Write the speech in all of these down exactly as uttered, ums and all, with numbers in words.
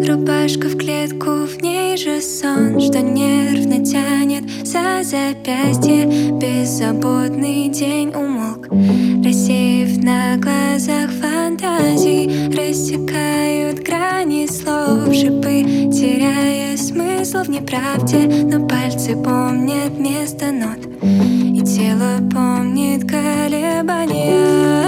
Рубашка в клетку, в ней же сон, что нервно тянет за запястье. Беззаботный день умолк, рассеяв на глазах фантазий. Рассекают грани слов, шипы, теряя смысл в неправде. Но пальцы помнят место нот, и тело помнит колебания.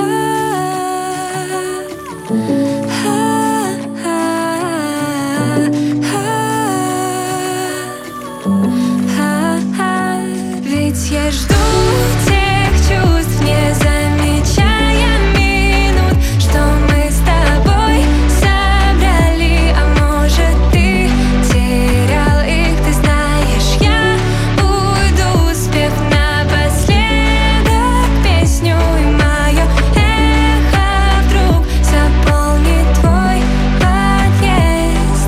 Ведь я жду тех чувств, не замечая минут, что мы с тобой собрали. А может, ты терял их, ты знаешь, я уйду, спев напоследок песню, и мое эхо вдруг заполнит твой подъезд.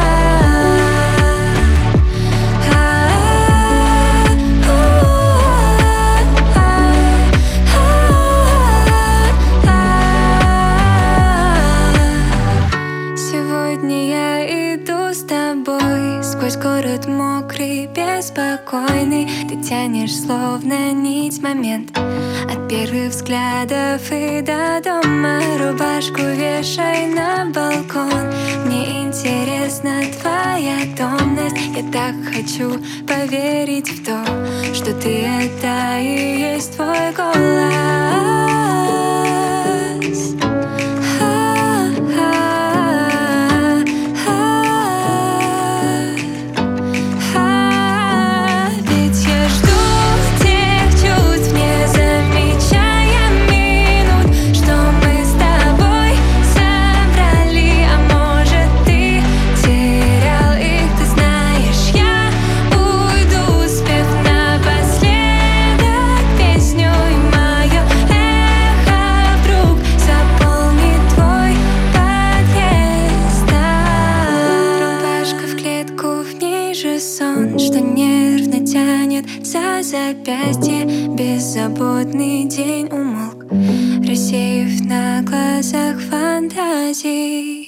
Сегодня я иду с тобой сквозь город мокрый, беспокойный. Ты тянешь словно нить момент от первых взглядов и до дома. Рубашку вешай на балкон, мне интересна твоя томность. Я так хочу поверить в то, что ты — это и есть твой голос. Сон, что нервно тянет за запястье. Беззаботный день умолк, рассеяв на глазах фантазий.